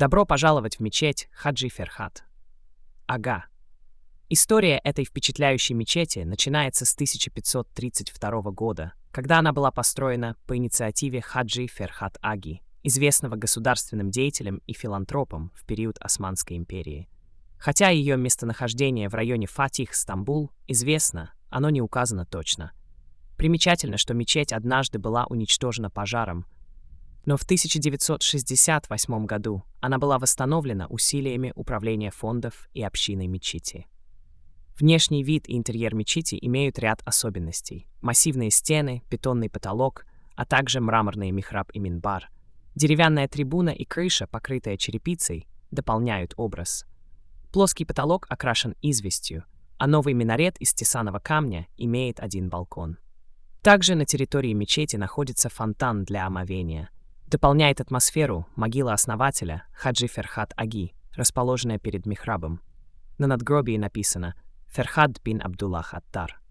Добро пожаловать в мечеть Хаджи Ферхат. Ага. История этой впечатляющей мечети начинается с 1532 года, когда она была построена по инициативе Хаджи Ферхат Аги, известного государственным деятелем и филантропом в период Османской империи. Хотя ее местонахождение в районе Фатих, Стамбул, известно, оно не указано точно. Примечательно, что мечеть однажды была уничтожена пожаром, но в 1968 году она была восстановлена усилиями управления фондов и общиной мечети. Внешний вид и интерьер мечети имеют ряд особенностей. Массивные стены, бетонный потолок, а также мраморные михраб и минбар. Деревянная трибуна и крыша, покрытая черепицей, дополняют образ. Плоский потолок окрашен известью, а новый минарет из тесаного камня имеет один балкон. Также на территории мечети находится фонтан для омовения. Дополняет атмосферу могила основателя Хаджи Ферхат Аги, расположенная перед михрабом. На надгробии написано «Ферхат бин Абдуллах Аттар».